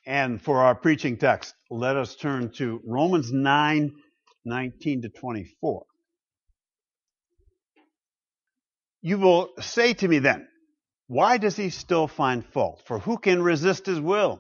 And for our preaching text, let us turn to Romans 9:19 to 24. You will say to me then, why does he still find fault? For who can resist his will?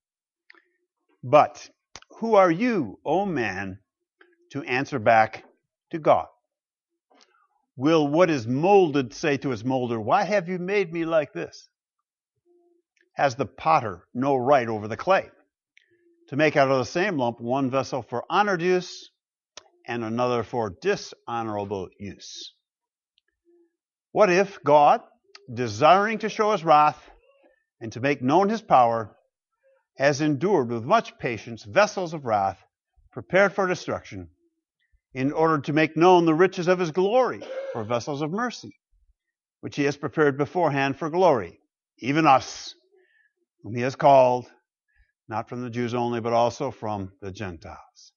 But who are you, O man, to answer back to God? Will what is molded say to its molder, why have you made me like this? Has the potter no right over the clay to make out of the same lump one vessel for honored use and another for dishonorable use? What if God, desiring to show his wrath and to make known his power, has endured with much patience vessels of wrath prepared for destruction, in order to make known the riches of his glory for vessels of mercy, which he has prepared beforehand for glory, even us, whom he has called, not from the Jews only, but also from the Gentiles.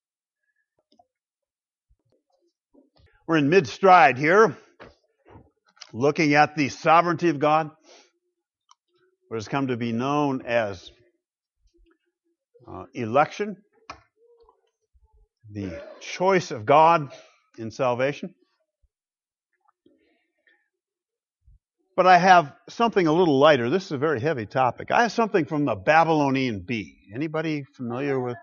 We're in mid-stride here, looking at the sovereignty of God, what has come to be known as election, the choice of God in salvation. But I have something a little lighter. This is a very heavy topic. I have something from the Babylonian Bee. Anybody familiar with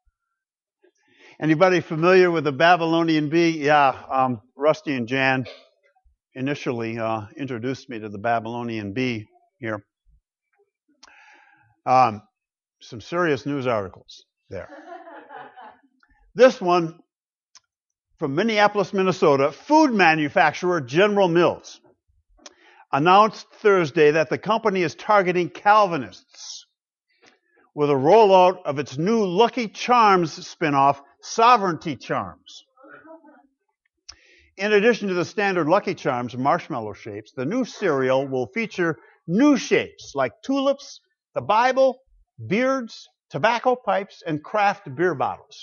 the Babylonian Bee? Yeah, Rusty and Jan initially introduced me to the Babylonian Bee here. Some serious news articles there. This one from Minneapolis, Minnesota, food manufacturer General Mills announced Thursday that the company is targeting Calvinists with a rollout of its new Lucky Charms spinoff, Sovereignty Charms. In addition to the standard Lucky Charms marshmallow shapes, the new cereal will feature new shapes like tulips, the Bible, beards, tobacco pipes, and craft beer bottles.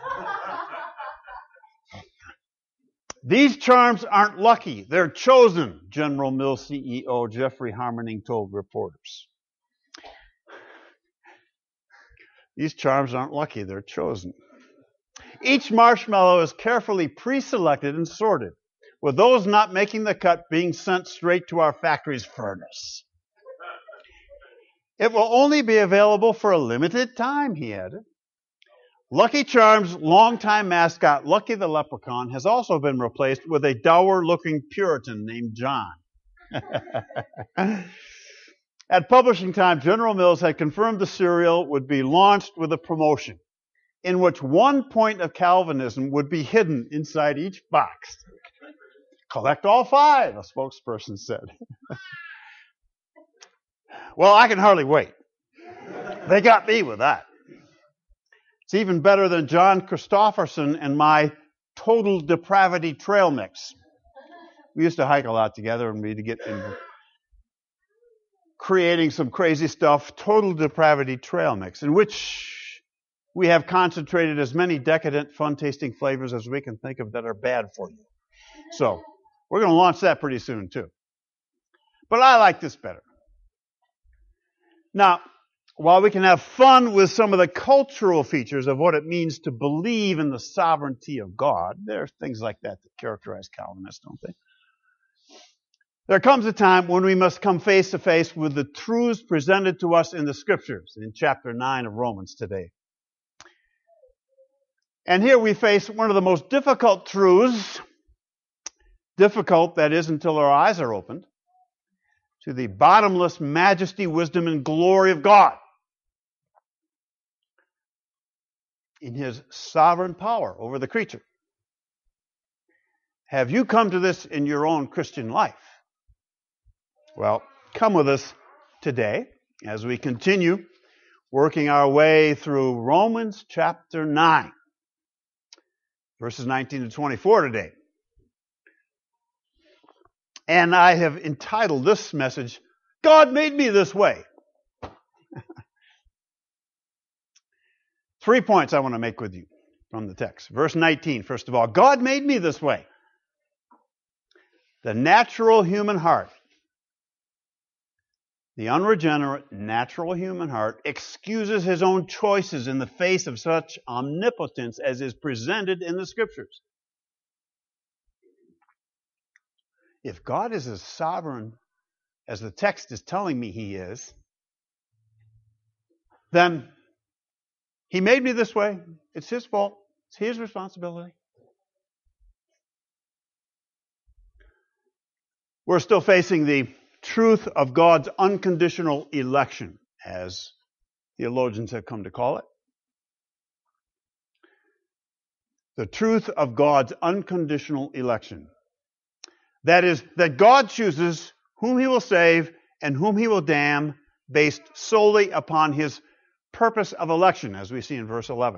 These charms aren't lucky, they're chosen, General Mills CEO Jeffrey Harmoning told reporters. These charms aren't lucky, they're chosen. Each marshmallow is carefully pre-selected and sorted, with those not making the cut being sent straight to our factory's furnace. It will only be available for a limited time, he added. Lucky Charms' longtime mascot, Lucky the Leprechaun, has also been replaced with a dour-looking Puritan named John. At publishing time, General Mills had confirmed the cereal would be launched with a promotion in which one point of Calvinism would be hidden inside each box. Collect all 5, a spokesperson said. Well, I can hardly wait. They got me with that. It's even better than John Christopherson and my Total Depravity trail mix. We used to hike a lot together and we'd get into creating some crazy stuff, Total Depravity trail mix, in which we have concentrated as many decadent, fun-tasting flavors as we can think of that are bad for you. So, we're going to launch that pretty soon too. But I like this better. Now, while we can have fun with some of the cultural features of what it means to believe in the sovereignty of God, there are things like that that characterize Calvinists, don't they? There comes a time when we must come face to face with the truths presented to us in the Scriptures, in chapter 9 of Romans today. And here we face one of the most difficult truths, difficult, that is, until our eyes are opened, to the bottomless majesty, wisdom, and glory of God in his sovereign power over the creature. Have you come to this in your own Christian life? Well, come with us today as we continue working our way through Romans chapter 9, verses 19 to 24 today. And I have entitled this message, God Made Me This Way. 3 points I want to make with you from the text. Verse 19, first of all, God made me this way. The natural human heart The unregenerate, natural human heart excuses his own choices in the face of such omnipotence as is presented in the Scriptures. If God is as sovereign as the text is telling me he is, then he made me this way. It's his fault. It's his responsibility. We're still facing the truth of God's unconditional election, as theologians have come to call it. The truth of God's unconditional election. That is, that God chooses whom he will save and whom he will damn based solely upon his purpose of election, as we see in verse 11.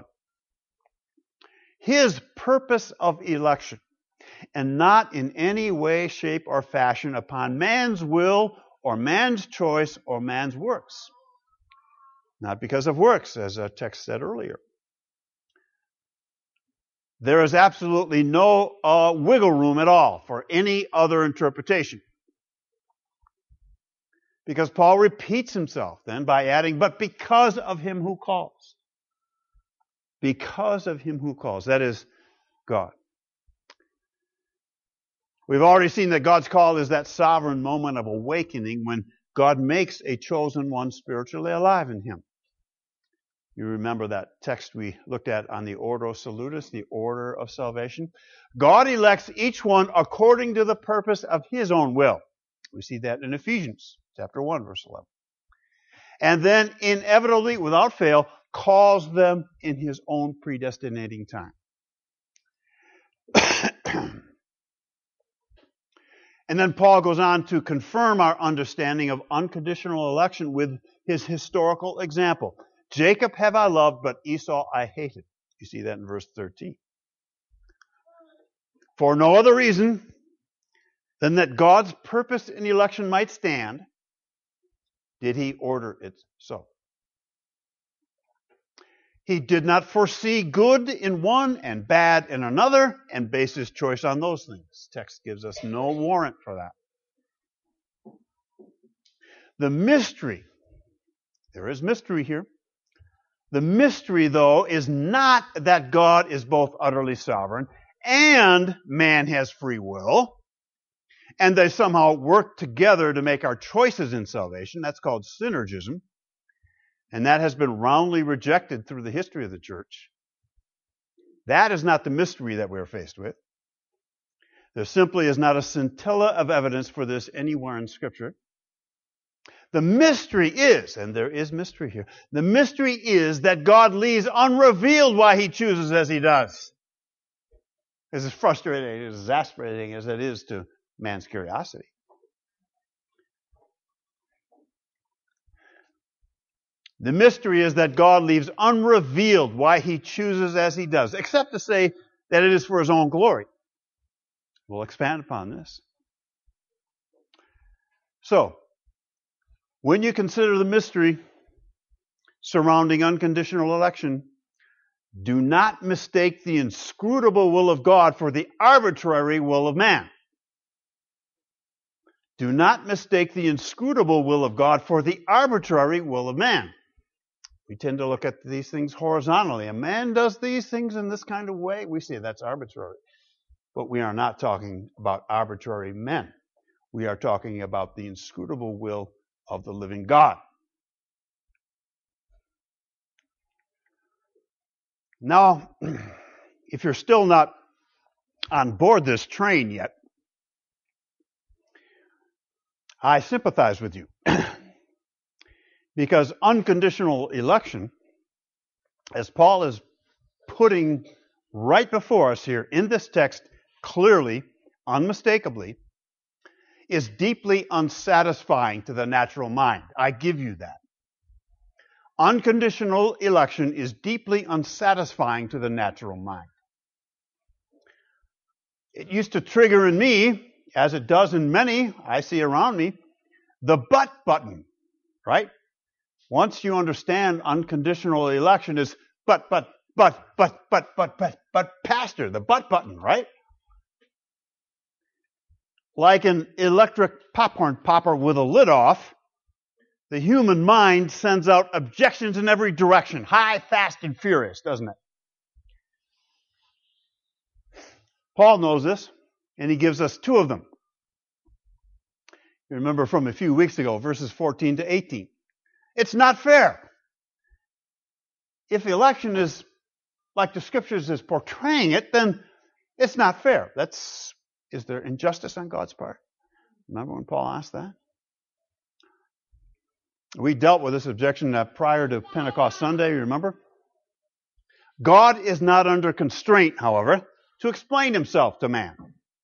His purpose of election, and not in any way, shape, or fashion upon man's will or man's choice or man's works. Not because of works, as a text said earlier. There is absolutely no wiggle room at all for any other interpretation. Because Paul repeats himself then by adding, but because of him who calls. Because of him who calls. That is God. We've already seen that God's call is that sovereign moment of awakening when God makes a chosen one spiritually alive in him. You remember that text we looked at on the Ordo Salutis, the order of salvation. God elects each one according to the purpose of his own will. We see that in Ephesians chapter 1, verse 11. And then inevitably, without fail, calls them in his own predestinating time. And then Paul goes on to confirm our understanding of unconditional election with his historical example. Jacob have I loved, but Esau I hated. You see that in verse 13. For no other reason than that God's purpose in election might stand, did he order it so. He did not foresee good in one and bad in another and base his choice on those things. Text gives us no warrant for that. The mystery, there is mystery here. The mystery, though, is not that God is both utterly sovereign and man has free will, and they somehow work together to make our choices in salvation. That's called synergism. And that has been roundly rejected through the history of the church. That is not the mystery that we are faced with. There simply is not a scintilla of evidence for this anywhere in Scripture. The mystery is, and there is mystery here, the mystery is that God leaves unrevealed why he chooses as he does. As frustrating, as exasperating as it is to man's curiosity. The mystery is that God leaves unrevealed why he chooses as he does, except to say that it is for his own glory. We'll expand upon this. So, when you consider the mystery surrounding unconditional election, do not mistake the inscrutable will of God for the arbitrary will of man. Do not mistake the inscrutable will of God for the arbitrary will of man. We tend to look at these things horizontally. A man does these things in this kind of way. We say that's arbitrary. But we are not talking about arbitrary men. We are talking about the inscrutable will of the living God. Now, if you're still not on board this train yet, I sympathize with you. Because unconditional election, as Paul is putting right before us here in this text, clearly, unmistakably, is deeply unsatisfying to the natural mind. I give you that. Unconditional election is deeply unsatisfying to the natural mind. It used to trigger in me, as it does in many I see around me, the but button, right? Once you understand unconditional election is but, pastor, the but button, right? Like an electric popcorn popper with a lid off, The human mind sends out objections in every direction, high, fast, and furious, doesn't it? Paul knows this, and he gives us two of them. You remember from a few weeks ago, verses 14 to 18. It's not fair. If the election is like the Scriptures is portraying it, then it's not fair. Is there injustice on God's part? Remember when Paul asked that? We dealt with this objection prior to Pentecost Sunday, you remember? God is not under constraint, however, to explain himself to man.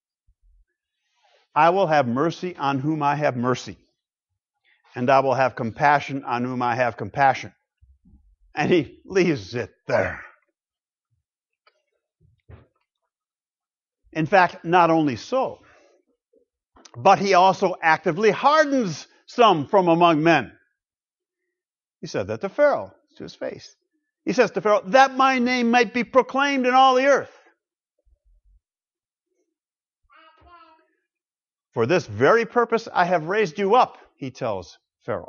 I will have mercy on whom I have mercy, and I will have compassion on whom I have compassion. And he leaves it there. In fact, not only so, but he also actively hardens some from among men. He said that to Pharaoh, to his face. He says to Pharaoh, that my name might be proclaimed in all the earth. For this very purpose I have raised you up, he tells Pharaoh.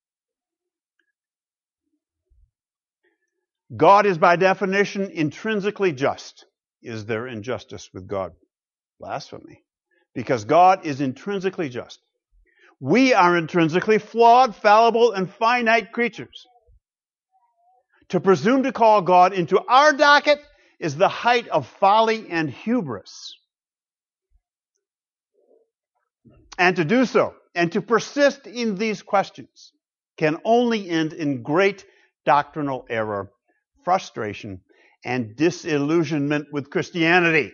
God is by definition intrinsically just. Is there injustice with God? Blasphemy. Because God is intrinsically just. We are intrinsically flawed, fallible, and finite creatures. To presume to call God into our docket is the height of folly and hubris. And to do so, and to persist in these questions, can only end in great doctrinal error, frustration, and disillusionment with Christianity.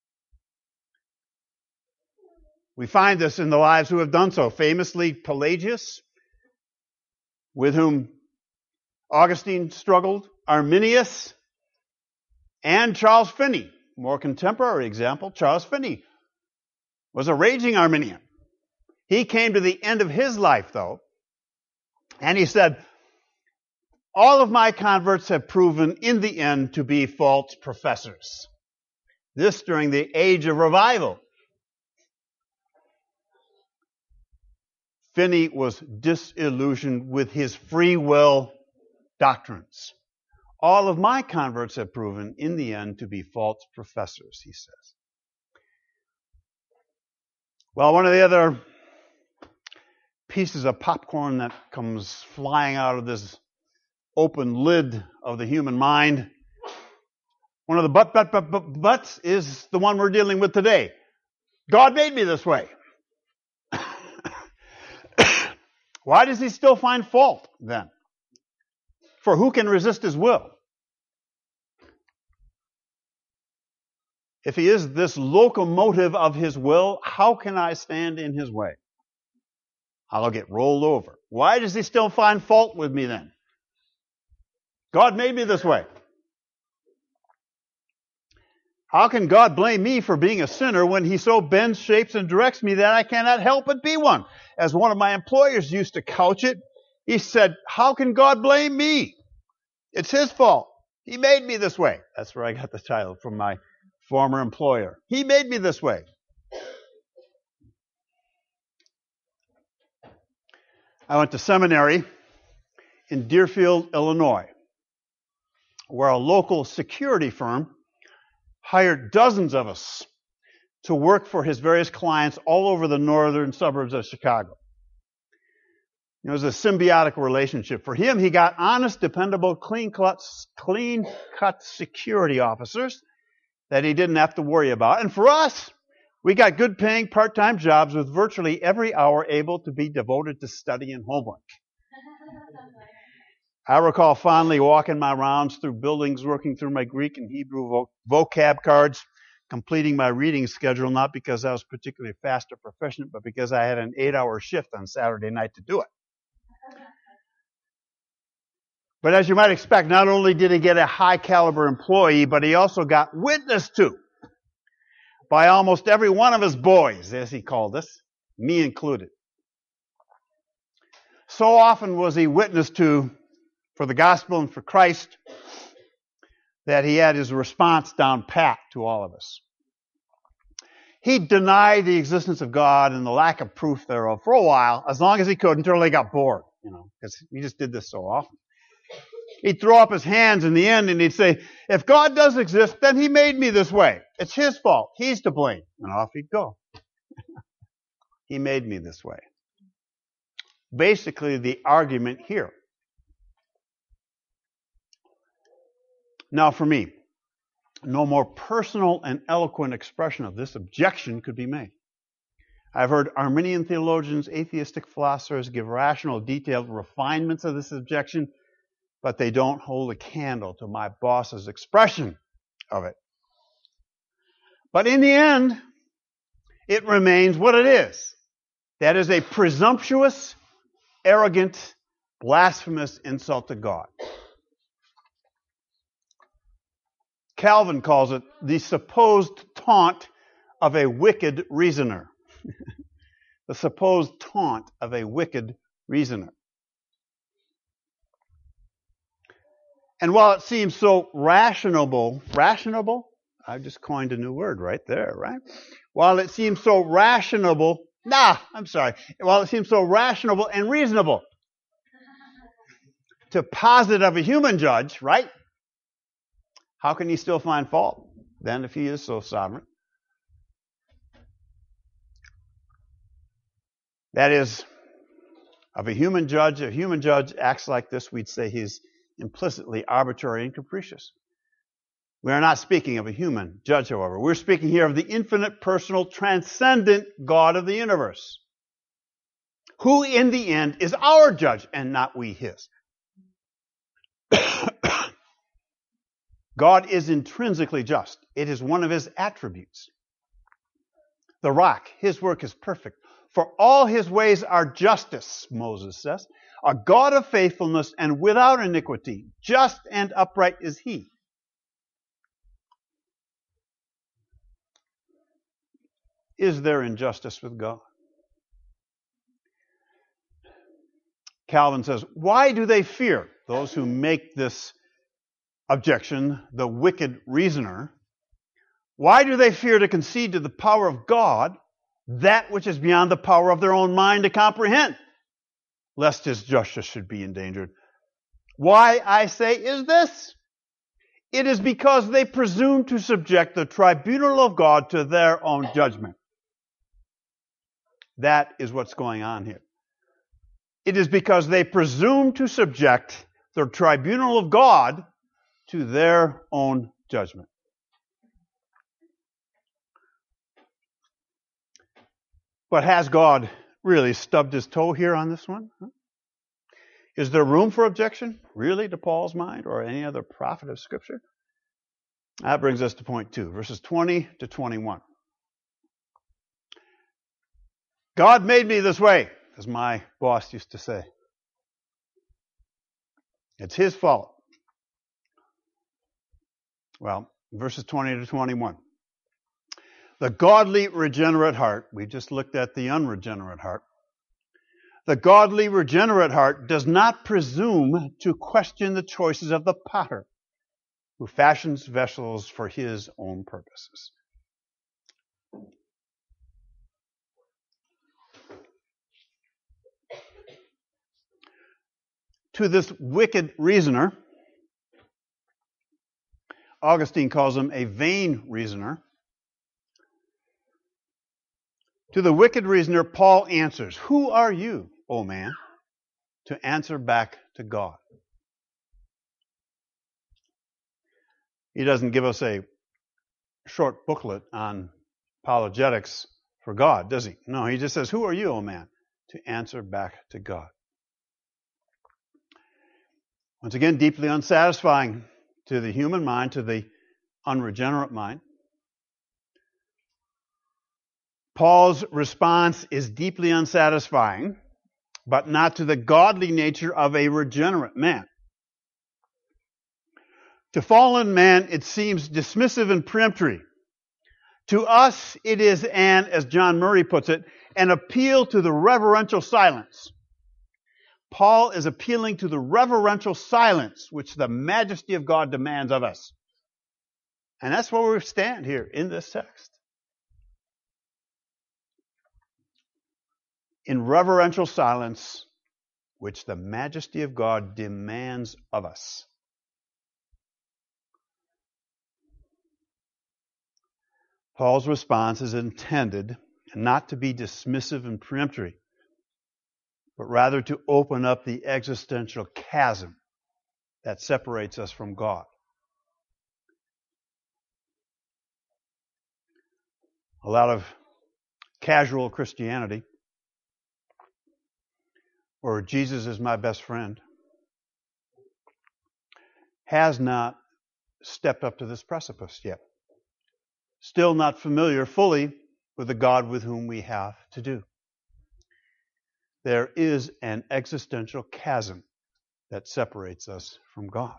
We find this in the lives who have done so. Famously, Pelagius, with whom Augustine struggled, Arminius, and Charles Finney. More contemporary example, Charles Finney was a raging Arminian. He came to the end of his life, though, and he said, all of my converts have proven in the end to be false professors. This during the age of revival. Finney was disillusioned with his free will doctrines. All of my converts have proven in the end to be false professors, he says. Well, one of the other pieces of popcorn that comes flying out of this open lid of the human mind, one of the buts is the one we're dealing with today. God made me this way. Why does he still find fault then? For who can resist his will? If he is this locomotive of his will, how can I stand in his way? I'll get rolled over. Why does he still find fault with me then? God made me this way. How can God blame me for being a sinner when he so bends, shapes, and directs me that I cannot help but be one? As one of my employers used to couch it, he said, how can God blame me? It's his fault. He made me this way. That's where I got the title from my former employer. He made me this way. I went to seminary in Deerfield, Illinois, where a local security firm hired dozens of us to work for his various clients all over the northern suburbs of Chicago. It was a symbiotic relationship. For him, he got honest, dependable, clean-cut security officers that he didn't have to worry about. And for us, we got good-paying part-time jobs with virtually every hour able to be devoted to study and homework. I recall fondly walking my rounds through buildings, working through my Greek and Hebrew vocab cards, completing my reading schedule, not because I was particularly fast or proficient, but because I had an 8-hour shift on Saturday night to do it. But as you might expect, not only did he get a high-caliber employee, but he also got witnessed to by almost every one of his boys, as he called us, me included. So often was he witnessed to for the gospel and for Christ that he had his response down pat to all of us. He denied the existence of God and the lack of proof thereof for a while, as long as he could, until he got bored. because he just did this so often. He'd throw up his hands in the end and he'd say, if God does exist, then he made me this way. It's his fault. He's to blame. And off he'd go. He made me this way. Basically, the argument here. Now, for me, no more personal and eloquent expression of this objection could be made. I've heard Arminian theologians, atheistic philosophers give rational, detailed refinements of this objection, but they don't hold a candle to my boss's expression of it. But in the end, it remains what it is. That is a presumptuous, arrogant, blasphemous insult to God. Calvin calls it the supposed taunt of a wicked reasoner. The supposed taunt of a wicked reasoner. And while it seems so rational? I just coined a new word right there, right? While it seems so rational and reasonable to posit of a human judge, right? How can he still find fault then if he is so sovereign? That is, of a human judge acts like this, we'd say he's implicitly arbitrary and capricious. We are not speaking of a human judge, however. We're speaking here of the infinite, personal, transcendent God of the universe, who in the end is our judge and not we his. God is intrinsically just. It is one of his attributes. The rock, his work is perfect. For all his ways are justice, Moses says. A God of faithfulness and without iniquity. Just and upright is he. Is there injustice with God? Calvin says, why do they fear, those who make this objection, the wicked reasoner? Why do they fear to concede to the power of God that which is beyond the power of their own mind to comprehend, lest his justice should be endangered? Why, I say, is this? It is because they presume to subject the tribunal of God to their own judgment. That is what's going on here. It is because they presume to subject the tribunal of God to their own judgment. But has God really stubbed his toe here on this one? Is there room for objection, really, to Paul's mind or any other prophet of Scripture? That brings us to point 2, verses 20 to 21. God made me this way, as my boss used to say. It's his fault. Well, verses 20 to 21. The godly regenerate heart, we just looked at the unregenerate heart. The godly regenerate heart does not presume to question the choices of the potter, who fashions vessels for his own purposes. To this wicked reasoner, Augustine calls him a vain reasoner. To the wicked reasoner, Paul answers, who are you, O man, to answer back to God? He doesn't give us a short booklet on apologetics for God, does he? No, he just says, who are you, O man, to answer back to God? Once again, deeply unsatisfying to the human mind, to the unregenerate mind. Paul's response is deeply unsatisfying, but not to the godly nature of a regenerate man. To fallen man, it seems dismissive and peremptory. To us, it is as John Murray puts it, an appeal to the reverential silence. Paul is appealing to the reverential silence which the majesty of God demands of us. And that's where we stand here in this text. In reverential silence which the majesty of God demands of us. Paul's response is intended not to be dismissive and peremptory, but rather to open up the existential chasm that separates us from God. A lot of casual Christianity, or Jesus is my best friend, has not stepped up to this precipice yet. Still not familiar fully with the God with whom we have to do. There is an existential chasm that separates us from God.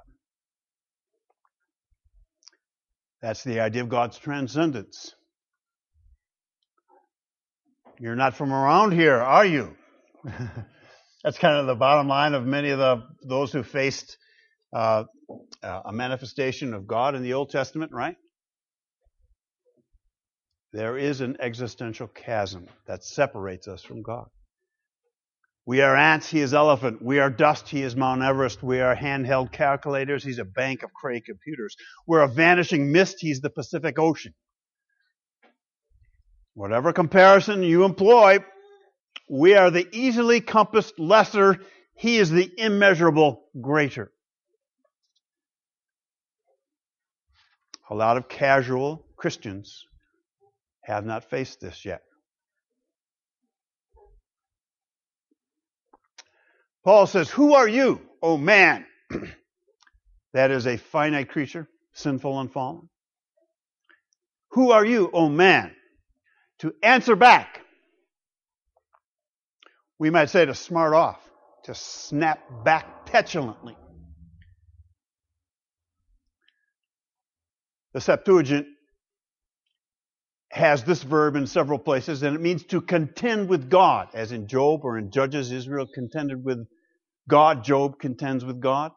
That's the idea of God's transcendence. You're not from around here, are you? That's kind of the bottom line of many of those who faced a manifestation of God in the Old Testament, right? There is an existential chasm that separates us from God. We are ants, he is elephant. We are dust, he is Mount Everest. We are handheld calculators, he's a bank of Cray computers. We're a vanishing mist, he's the Pacific Ocean. Whatever comparison you employ, we are the easily compassed lesser, he is the immeasurable greater. A lot of casual Christians have not faced this yet. Paul says, who are you, O man? That is a finite creature, sinful and fallen. Who are you, O man, to answer back? We might say to smart off, to snap back petulantly. The Septuagint has this verb in several places, and it means to contend with God, as in Job or in Judges, Israel contended with God, Job contends with God.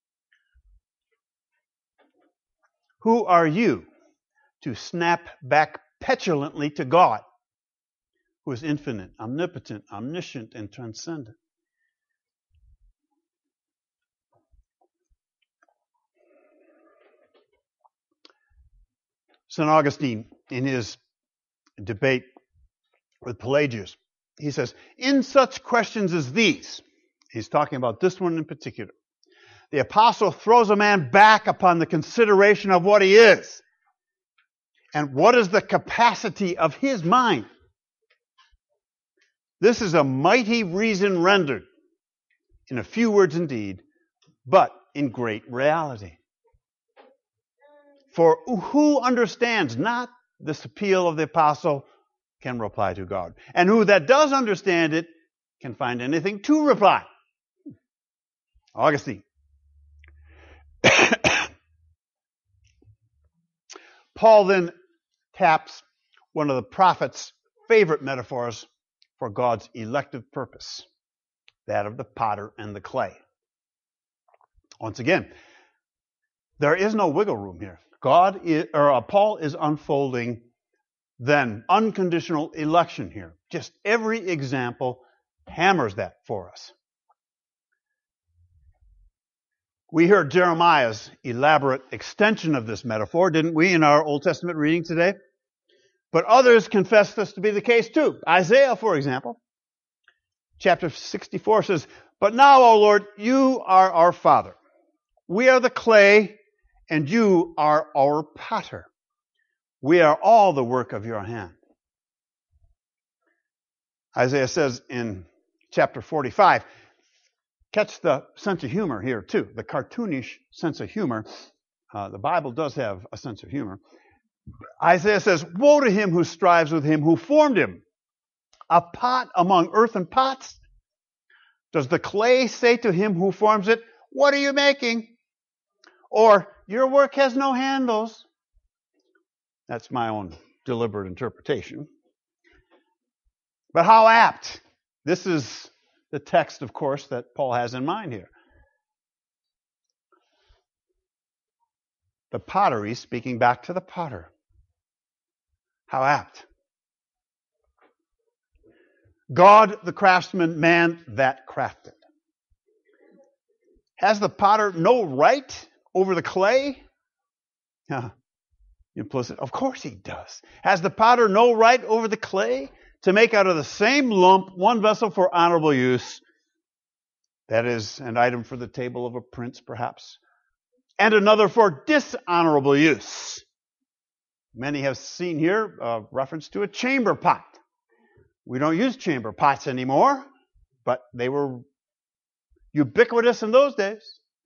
Who are you to snap back petulantly to God, who is infinite, omnipotent, omniscient, and transcendent? St. Augustine, in his debate with Pelagius, he says, in such questions as these, he's talking about this one in particular, the apostle throws a man back upon the consideration of what he is and what is the capacity of his mind. This is a mighty reason rendered, in a few words indeed, but in great reality. For who understands not this appeal of the apostle can reply to God. And who that does understand it can find anything to reply. Augustine. Paul then taps one of the prophet's favorite metaphors for God's elective purpose, that of the potter and the clay. Once again, there is no wiggle room here. Paul is unfolding then unconditional election here. Just every example hammers that for us. We heard Jeremiah's elaborate extension of this metaphor, didn't we, in our Old Testament reading today? But others confess this to be the case too. Isaiah, for example, chapter 64 says, but now, O Lord, you are our Father. We are the clay, and you are our potter. We are all the work of your hand. Isaiah says in chapter 45, catch the sense of humor here too, the cartoonish sense of humor. The Bible does have a sense of humor. Isaiah says, woe to him who strives with him who formed him. A pot among earthen pots? Does the clay say to him who forms it, what are you making? Or, your work has no handles. That's my own deliberate interpretation. But how apt. This is the text, of course, that Paul has in mind here. The pottery speaking back to the potter. How apt. God, the craftsman, man that crafted. Has the potter no right over the clay? Implicit. Of course he does. Has the potter no right over the clay to make out of the same lump one vessel for honorable use? That is an item for the table of a prince, perhaps. And another for dishonorable use. Many have seen here a reference to a chamber pot. We don't use chamber pots anymore, but they were ubiquitous in those days.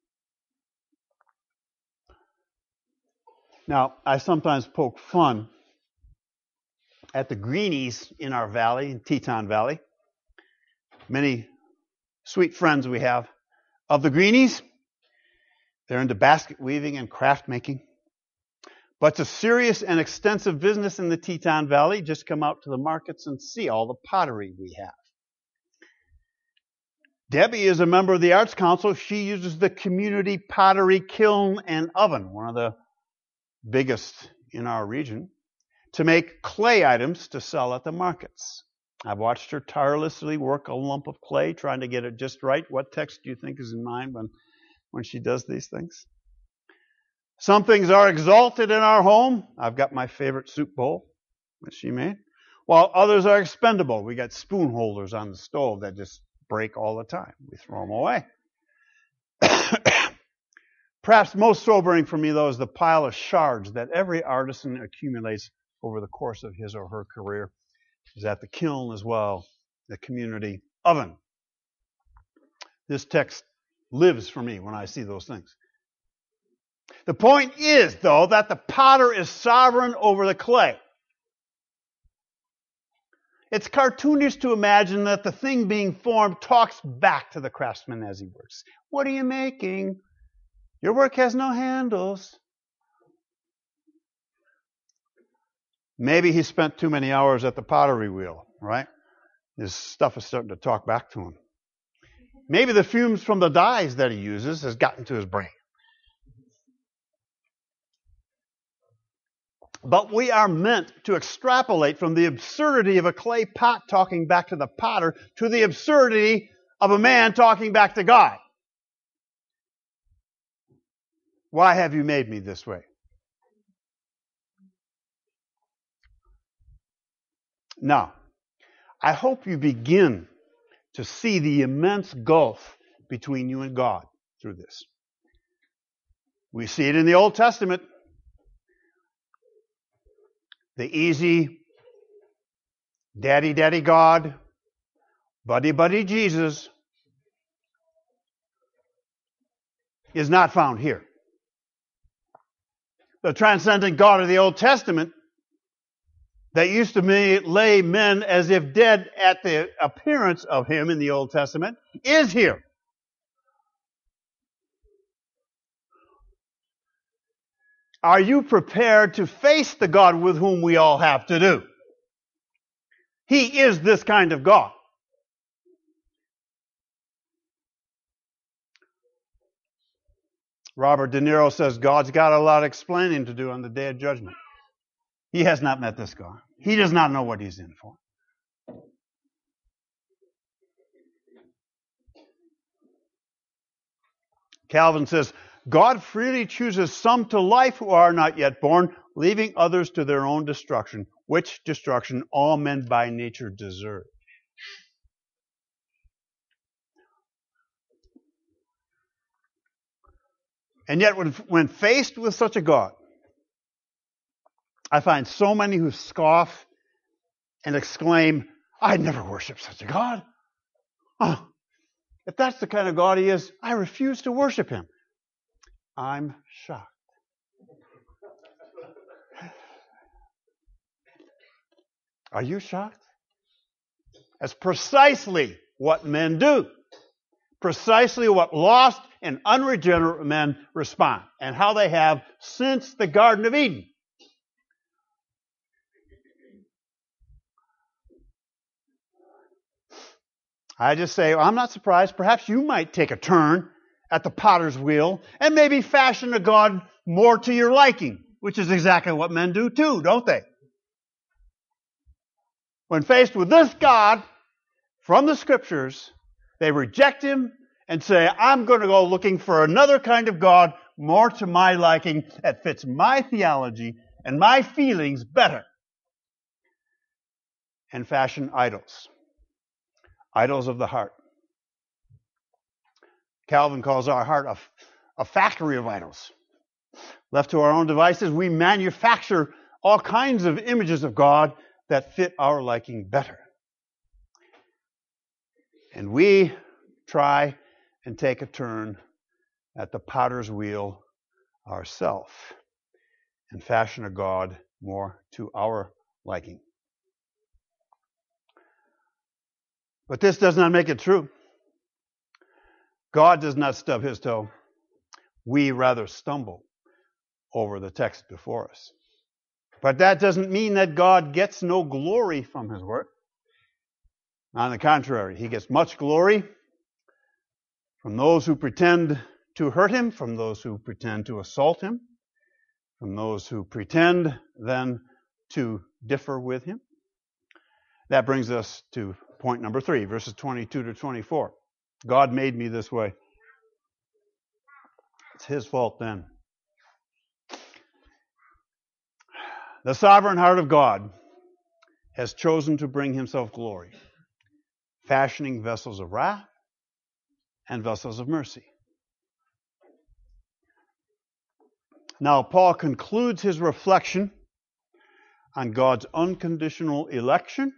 Now, I sometimes poke fun at the greenies in our valley, in Teton Valley. Many sweet friends we have of the greenies. They're into basket weaving and craft making. But it's a serious and extensive business in the Teton Valley. Just come out to the markets and see all the pottery we have. Debbie is a member of the Arts Council. She uses the community pottery kiln and oven, one of the biggest in our region, to make clay items to sell at the markets. I've watched her tirelessly work a lump of clay, trying to get it just right. What text do you think is in mind when she does these things? Some things are exalted in our home. I've got my favorite soup bowl that she made, while others are expendable. We got spoon holders on the stove that just break all the time. We throw them away. Perhaps most sobering for me, though, is the pile of shards that every artisan accumulates over the course of his or her career. Is at the kiln as well, the community oven. This text lives for me when I see those things. The point is, though, that the potter is sovereign over the clay. It's cartoonish to imagine that the thing being formed talks back to the craftsman as he works. What are you making? Your work has no handles. Maybe he spent too many hours at the pottery wheel, right? His stuff is starting to talk back to him. Maybe the fumes from the dyes that he uses has gotten to his brain. But we are meant to extrapolate from the absurdity of a clay pot talking back to the potter to the absurdity of a man talking back to God. Why have you made me this way? Now, I hope you begin to see the immense gulf between you and God through this. We see it in the Old Testament. The easy, daddy, daddy God, buddy, buddy Jesus is not found here. The transcendent God of the Old Testament that used to lay men as if dead at the appearance of him in the Old Testament is here. Are you prepared to face the God with whom we all have to do? He is this kind of God. Robert De Niro says God's got a lot of explaining to do on the day of judgment. He has not met this God. He does not know what he's in for. Calvin says, God freely chooses some to life who are not yet born, leaving others to their own destruction, which destruction all men by nature deserve. And yet when faced with such a God, I find so many who scoff and exclaim, I'd never worship such a God. Oh, if that's the kind of God he is, I refuse to worship him. I'm shocked. Are you shocked? That's precisely what men do. Precisely what lost and unregenerate men respond, and how they have since the Garden of Eden. I just say, I'm not surprised. Perhaps you might take a turn at the potter's wheel and maybe fashion a God more to your liking, which is exactly what men do too, don't they? When faced with this God from the Scriptures, they reject him and say, I'm going to go looking for another kind of God more to my liking that fits my theology and my feelings better, and fashion idols. Idols of the heart. Calvin calls our heart a factory of idols. Left to our own devices, we manufacture all kinds of images of God that fit our liking better. And we try and take a turn at the potter's wheel ourselves and fashion a God more to our liking. But this does not make it true. God does not stub his toe. We rather stumble over the text before us. But that doesn't mean that God gets no glory from his work. On the contrary, he gets much glory from those who pretend to hurt him, from those who pretend to assault him, from those who pretend then to differ with him. That brings us to point number 3, verses 22 to 24. God made me this way. It's his fault then. The sovereign heart of God has chosen to bring himself glory, fashioning vessels of wrath and vessels of mercy. Now, Paul concludes his reflection on God's unconditional election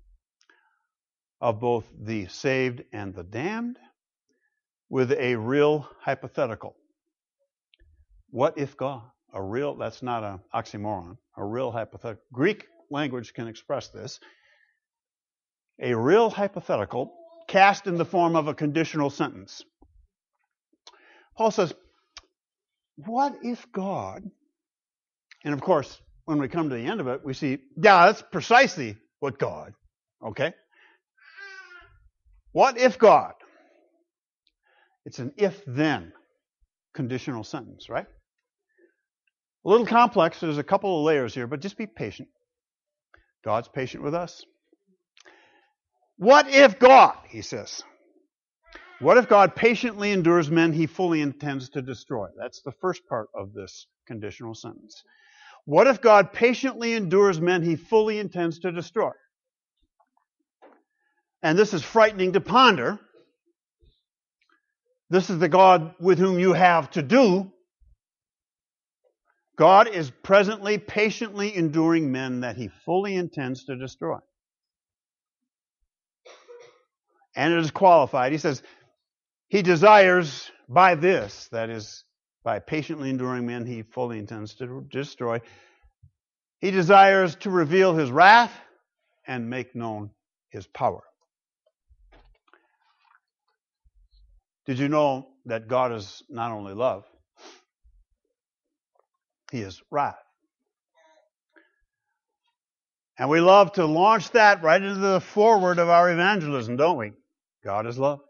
of both the saved and the damned with a real hypothetical. What if God? That's not an oxymoron. A real hypothetical. Greek language can express this. A real hypothetical cast in the form of a conditional sentence. Paul says, what if God, and of course, when we come to the end of it, we see, yeah, that's precisely what God, okay? What if God? It's an if-then conditional sentence, right? A little complex. There's a couple of layers here, but just be patient. God's patient with us. What if God, he says, what if God patiently endures men he fully intends to destroy? That's the first part of this conditional sentence. What if God patiently endures men he fully intends to destroy? And this is frightening to ponder. This is the God with whom you have to do. God is presently patiently enduring men that he fully intends to destroy. And it is qualified. He says, he desires by this, that is, by patiently enduring men he fully intends to destroy, he desires to reveal his wrath and make known his power. Did you know that God is not only love, he is wrath? And we love to launch that right into the foreword of our evangelism, don't we? God is love.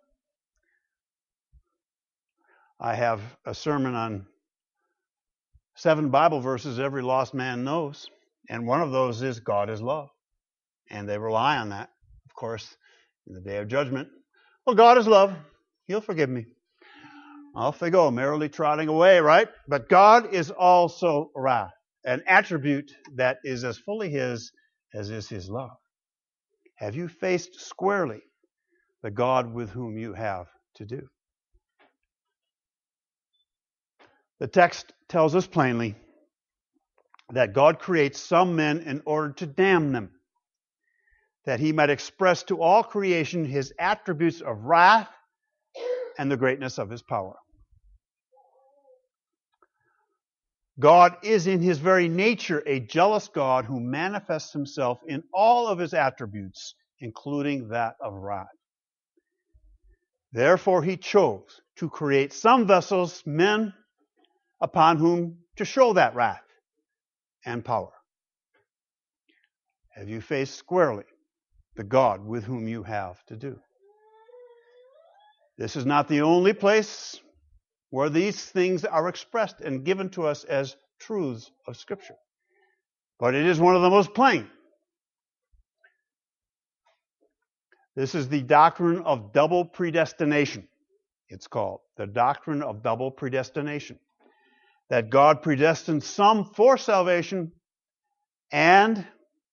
I have a sermon on 7 Bible verses every lost man knows, and one of those is God is love. And they rely on that, of course, in the day of judgment. Well, God is love. He'll forgive me. Off they go, merrily trotting away, right? But God is also wrath, an attribute that is as fully his as is his love. Have you faced squarely the God with whom you have to do? The text tells us plainly that God creates some men in order to damn them, that he might express to all creation his attributes of wrath and the greatness of his power. God is in his very nature a jealous God who manifests himself in all of his attributes, including that of wrath. Therefore he chose to create some vessels, men, upon whom to show that wrath and power. Have you faced squarely the God with whom you have to do? This is not the only place where these things are expressed and given to us as truths of Scripture, but it is one of the most plain. This is the doctrine of double predestination it's called. The doctrine of double predestination. That God predestined some for salvation and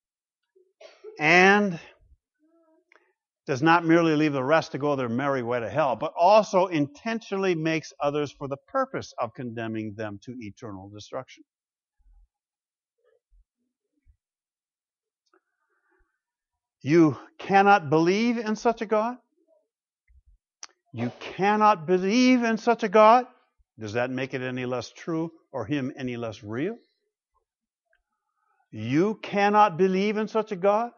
does not merely leave the rest to go their merry way to hell, but also intentionally makes others for the purpose of condemning them to eternal destruction. You cannot believe in such a God? You cannot believe in such a God? Does that make it any less true or him any less real? You cannot believe in such a God?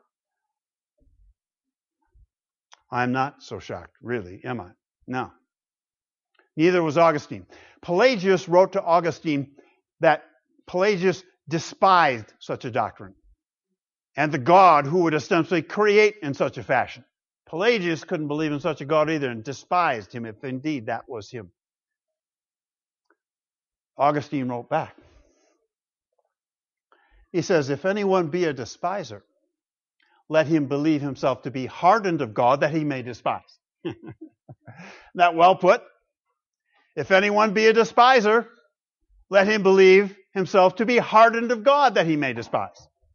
I'm not so shocked, really, am I? No. Neither was Augustine. Pelagius wrote to Augustine that Pelagius despised such a doctrine and the God who would ostensibly create in such a fashion. Pelagius couldn't believe in such a God either and despised him if indeed that was him. Augustine wrote back. He says, if anyone be a despiser, let him believe himself to be hardened of God that he may despise. That well put? If anyone be a despiser, let him believe himself to be hardened of God that he may despise.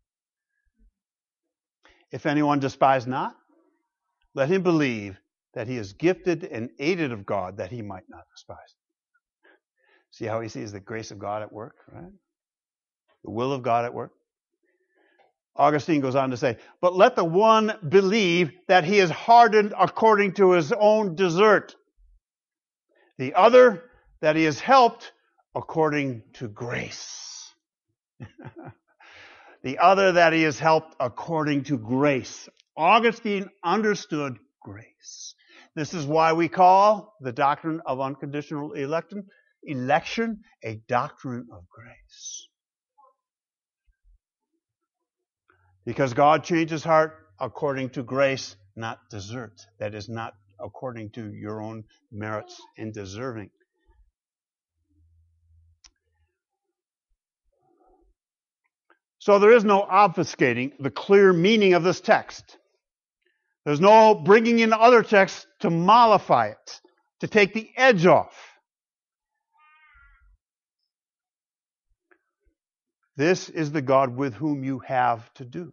If anyone despise not, let him believe that he is gifted and aided of God that he might not despise. See how he sees the grace of God at work, right? The will of God at work. Augustine goes on to say, but let the one believe that he is hardened according to his own desert. The other, that he is helped according to grace. The other, that he is helped according to grace. Augustine understood grace. This is why we call the doctrine of unconditional election a doctrine of grace. Because God changes heart according to grace, not desert. That is not according to your own merits and deserving. So there is no obfuscating the clear meaning of this text. There's no bringing in other texts to mollify it, to take the edge off. This is the God with whom you have to do.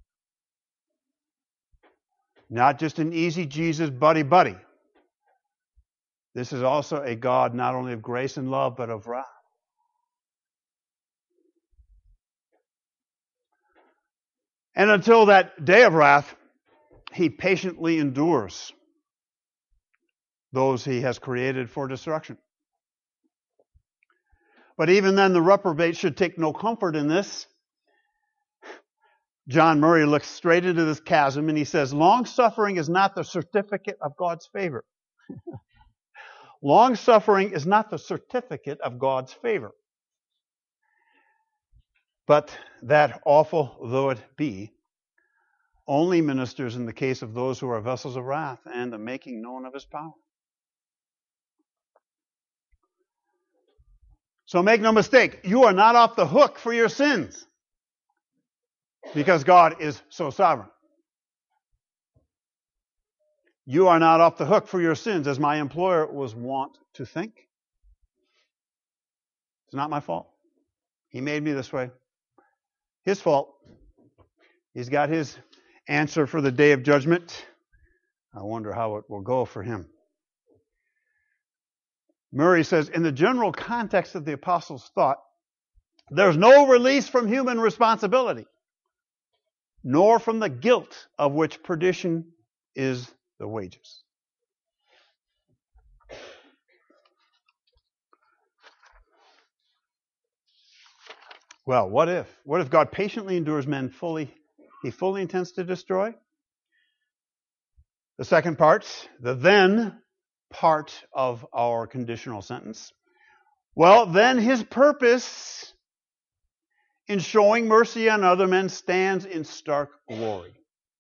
Not just an easy Jesus buddy-buddy. This is also a God not only of grace and love, but of wrath. And until that day of wrath, he patiently endures those he has created for destruction. But even then, the reprobate should take no comfort in this. John Murray looks straight into this chasm and he says, long-suffering is not the certificate of God's favor. Long-suffering is not the certificate of God's favor. But that, awful though it be, only ministers in the case of those who are vessels of wrath and the making known of his power. So make no mistake, you are not off the hook for your sins because God is so sovereign. You are not off the hook for your sins, as my employer was wont to think. It's not my fault. He made me this way. His fault. He's got his answer for the day of judgment. I wonder how it will go for him. Murray says, in the general context of the apostles' thought, there's no release from human responsibility, nor from the guilt of which perdition is the wages. Well, what if? What if God patiently endures men he fully intends to destroy? The second part, the then part of our conditional sentence. Well, then his purpose in showing mercy on other men stands in stark glory.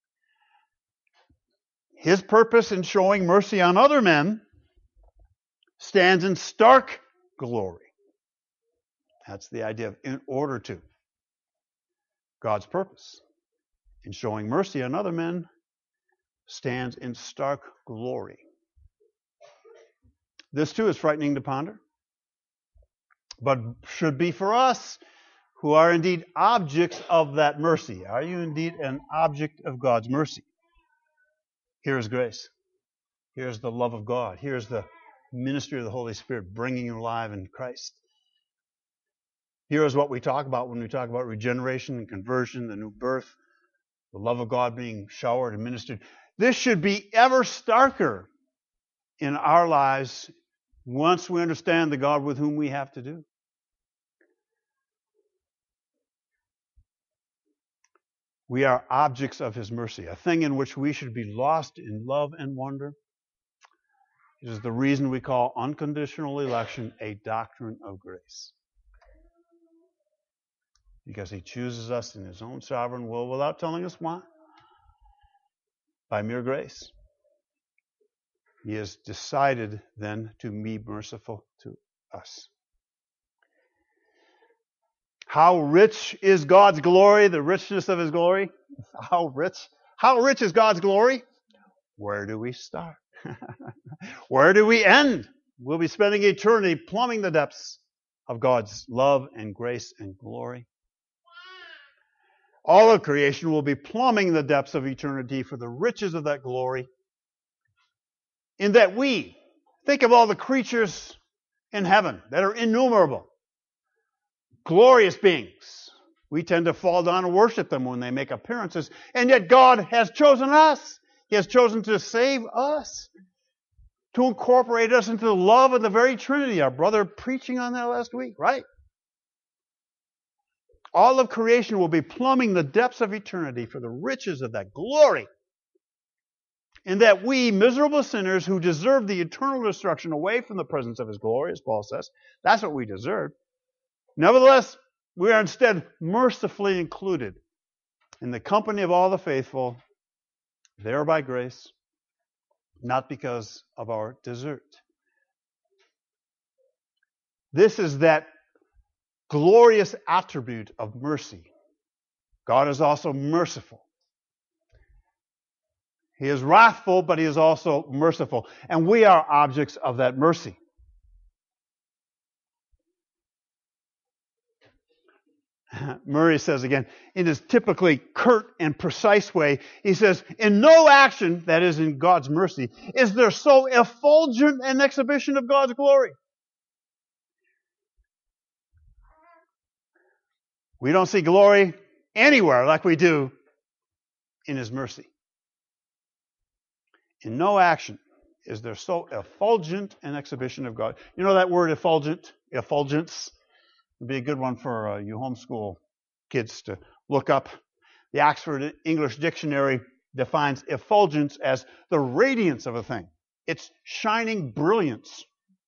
His purpose in showing mercy on other men stands in stark glory. That's the idea of in order to. God's purpose in showing mercy on other men stands in stark glory. This too is frightening to ponder, but should be for us who are indeed objects of that mercy. Are you indeed an object of God's mercy? Here is grace. Here's the love of God. Here's the ministry of the Holy Spirit bringing you alive in Christ. Here is what we talk about when we talk about regeneration and conversion, the new birth, the love of God being showered and ministered. This should be ever starker in our lives once we understand the God with whom we have to do. We are objects of His mercy, a thing in which we should be lost in love and wonder. It is the reason we call unconditional election a doctrine of grace. Because He chooses us in His own sovereign will without telling us why. By mere grace. He has decided then to be merciful to us. How rich is God's glory, the richness of His glory? How rich is God's glory? Where do we start? Where do we end? We'll be spending eternity plumbing the depths of God's love and grace and glory. All of creation will be plumbing the depths of eternity for the riches of that glory. In that we, think of all the creatures in heaven that are innumerable. Glorious beings. We tend to fall down and worship them when they make appearances. And yet God has chosen us. He has chosen to save us. To incorporate us into the love of the very Trinity. Our brother preaching on that last week, right? All of creation will be plumbing the depths of eternity for the riches of that glory. And that we, miserable sinners who deserve the eternal destruction away from the presence of His glory, as Paul says, that's what we deserve. Nevertheless, we are instead mercifully included in the company of all the faithful, there by grace, not because of our desert. This is that glorious attribute of mercy. God is also merciful. He is wrathful, but He is also merciful. And we are objects of that mercy. Murray says again, in his typically curt and precise way, he says, in no action, that is in God's mercy, is there so effulgent an exhibition of God's glory. We don't see glory anywhere like we do in His mercy. In no action is there so effulgent an exhibition of God. You know that word effulgent? Effulgence? Would be a good one for you homeschool kids to look up. The Oxford English Dictionary defines effulgence as the radiance of a thing. It's shining brilliance.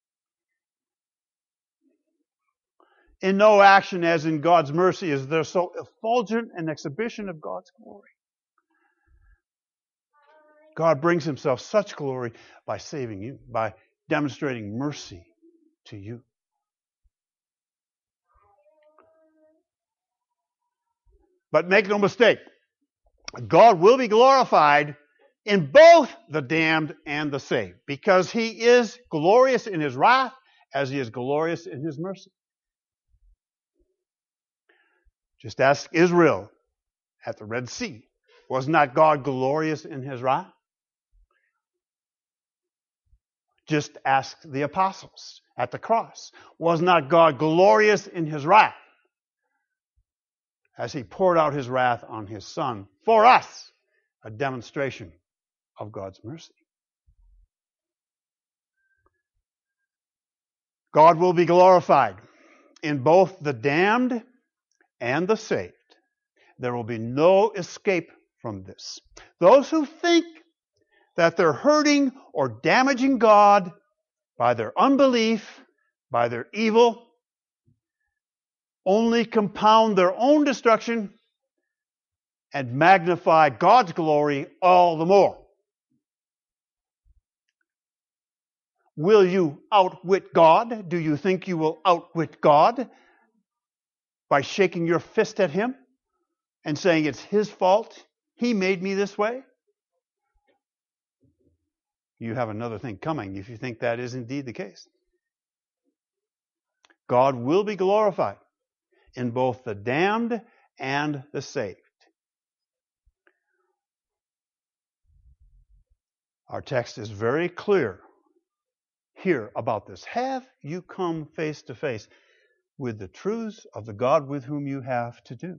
In no action as in God's mercy is there so effulgent an exhibition of God's glory. God brings Himself such glory by saving you, by demonstrating mercy to you. But make no mistake, God will be glorified in both the damned and the saved, because He is glorious in His wrath as He is glorious in His mercy. Just ask Israel at the Red Sea. Was not God glorious in His wrath? Just ask the apostles at the cross. Was not God glorious in His wrath? As He poured out His wrath on His Son for us, a demonstration of God's mercy. God will be glorified in both the damned and the saved. There will be no escape from this. Those who think that they're hurting or damaging God by their unbelief, by their evil, only compound their own destruction and magnify God's glory all the more. Will you outwit God? Do you think you will outwit God by shaking your fist at Him and saying it's His fault? He made me this way? you have another thing coming if you think that is indeed the case. God will be glorified in both the damned and the saved. Our text is very clear here about this. Have you come face to face with the truths of the God with whom you have to do?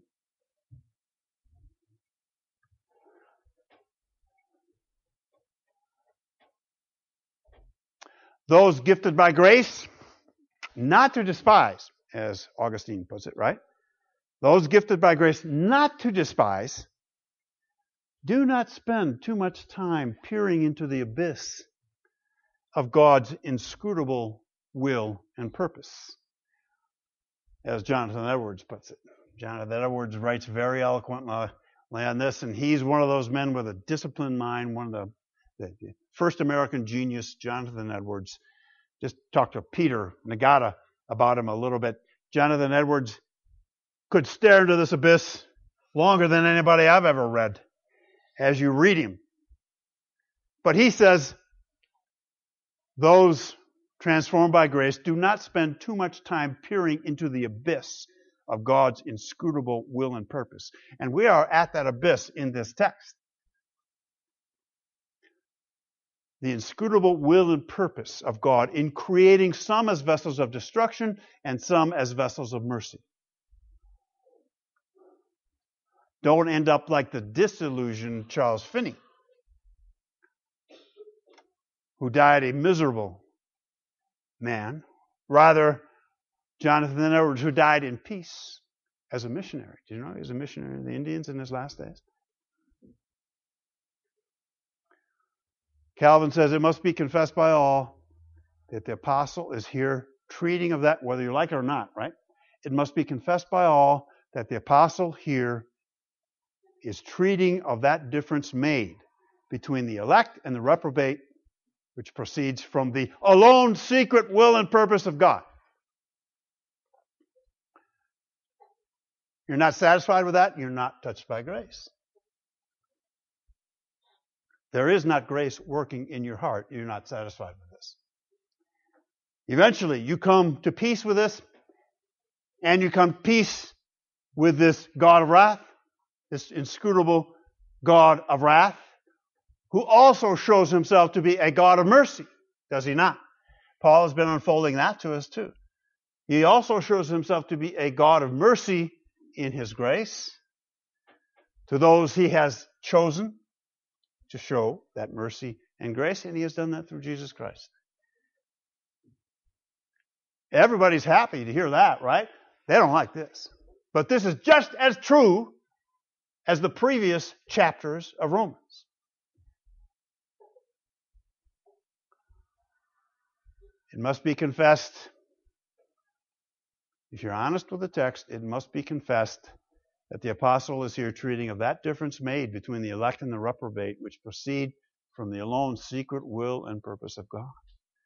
Those gifted by grace, not to despise, as Augustine puts it, right? Those gifted by grace, not to despise, do not spend too much time peering into the abyss of God's inscrutable will and purpose, as Jonathan Edwards puts it. Jonathan Edwards writes very eloquently on this, and he's one of those men with a disciplined mind, one of the first American genius, Jonathan Edwards. Just talked to Peter Nagata about him a little bit. Jonathan Edwards could stare into this abyss longer than anybody I've ever read as you read him. But he says, those transformed by grace do not spend too much time peering into the abyss of God's inscrutable will and purpose. And we are at that abyss in this text. The inscrutable will and purpose of God in creating some as vessels of destruction and some as vessels of mercy. Don't end up like the disillusioned Charles Finney, who died a miserable man. Rather, Jonathan Edwards, who died in peace as a missionary. Do you know he was a missionary to the Indians in his last days? Calvin says it must be confessed by all that the apostle is here treating of that, whether you like it or not, right? It must be confessed by all that the apostle here is treating of that difference made between the elect and the reprobate, which proceeds from the alone secret will and purpose of God. You're not satisfied with that, you're not touched by grace. There is not grace working in your heart. You're not satisfied with this. Eventually, you come to peace with this, and you come to peace with this God of wrath, this inscrutable God of wrath, who also shows himself to be a God of mercy, does he not? Paul has been unfolding that to us too. He also shows himself to be a God of mercy in his grace to those he has chosen to show that mercy and grace, and he has done that through Jesus Christ. Everybody's happy to hear that, right? They don't like this. But this is just as true as the previous chapters of Romans. It must be confessed. If you're honest with the text, it must be confessed that the apostle is here treating of that difference made between the elect and the reprobate, which proceed from the alone secret will and purpose of God.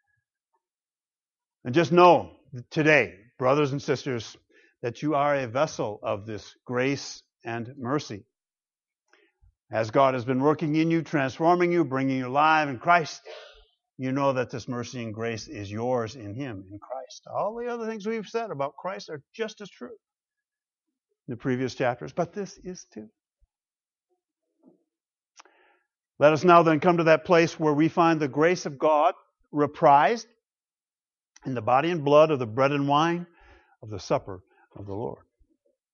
And just know today, brothers and sisters, that you are a vessel of this grace and mercy. As God has been working in you, transforming you, bringing you alive in Christ, you know that this mercy and grace is yours in Him, in Christ. All the other things we've said about Christ are just as true in the previous chapters, but this is too. Let us now then come to that place where we find the grace of God reprised in the body and blood of the bread and wine of the supper of the Lord.